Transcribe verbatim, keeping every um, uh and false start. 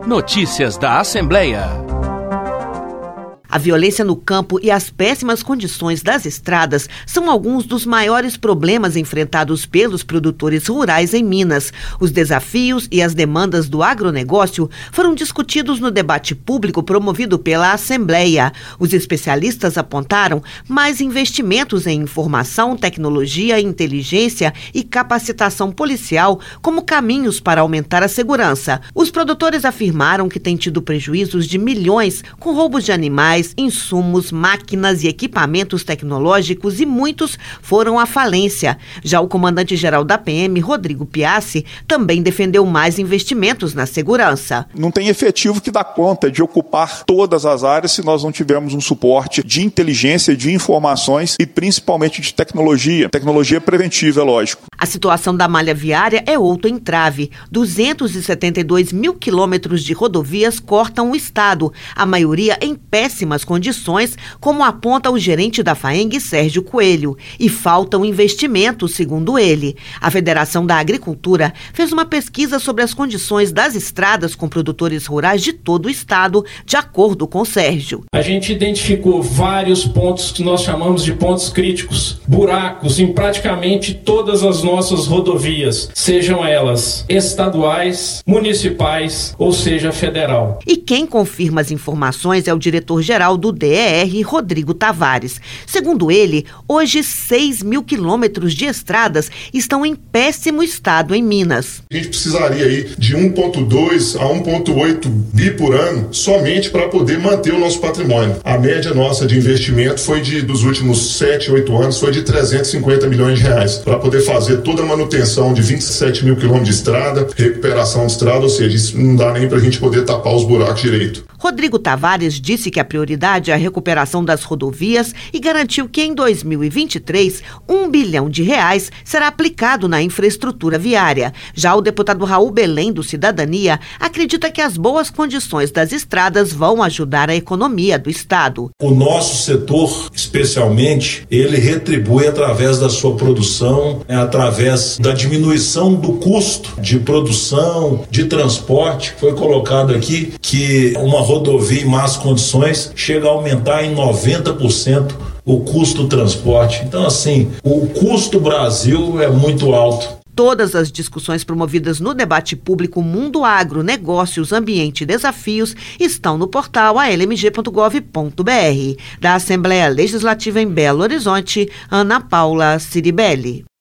Notícias da Assembleia. A violência no campo e as péssimas condições das estradas são alguns dos maiores problemas enfrentados pelos produtores rurais em Minas. Os desafios e as demandas do agronegócio foram discutidos no debate público promovido pela Assembleia. Os especialistas apontaram mais investimentos em informação, tecnologia, inteligência e capacitação policial como caminhos para aumentar a segurança. Os produtores afirmaram que têm tido prejuízos de milhões com roubos de animais, insumos, máquinas e equipamentos tecnológicos e muitos foram à falência. Já o comandante-geral da P M, Rodrigo Piassi, também defendeu mais investimentos na segurança. Não tem efetivo que dá conta de ocupar todas as áreas se nós não tivermos um suporte de inteligência, de informações e principalmente de tecnologia. Tecnologia preventiva, é lógico. A situação da malha viária é outro entrave. duzentos e setenta e dois mil quilômetros de rodovias cortam o estado, a maioria em péssimas condições, como aponta o gerente da FAENG, Sérgio Coelho, e faltam investimentos, segundo ele. A Federação da Agricultura fez uma pesquisa sobre as condições das estradas com produtores rurais de todo o estado, de acordo com Sérgio. A gente identificou vários pontos que nós chamamos de pontos críticos, buracos em praticamente todas as nossas rodovias, sejam elas estaduais, municipais ou seja federal. E quem confirma as informações é o diretor-geral do D E R, Rodrigo Tavares. Segundo ele, hoje seis mil quilômetros de estradas estão em péssimo estado em Minas. A gente precisaria aí de um vírgula dois a um vírgula oito bi por ano somente para poder manter o nosso patrimônio. A média nossa de investimento foi de, dos últimos sete, oito anos, foi de trezentos e cinquenta milhões de reais para poder fazer toda a manutenção de vinte e sete mil quilômetros de estrada, recuperação de estrada, ou seja, isso não dá nem para a gente poder tapar os buracos direito. Rodrigo Tavares disse que a prioridade é a recuperação das rodovias e garantiu que em dois mil e vinte e três, um bilhão de reais será aplicado na infraestrutura viária. Já o deputado Raul Belém, do Cidadania, acredita que as boas condições das estradas vão ajudar a economia do estado. O nosso setor, especialmente, ele retribui através da sua produção, é, através da diminuição do custo de produção, de transporte. Foi colocado aqui que uma rodovia em más condições chega a aumentar em noventa por cento o custo do transporte. Então, assim, o custo Brasil é muito alto. Todas as discussões promovidas no debate público Mundo Agro, Negócios, Ambiente e Desafios estão no portal a l m g ponto gov ponto b r. Da Assembleia Legislativa em Belo Horizonte, Ana Paula Ciribelli.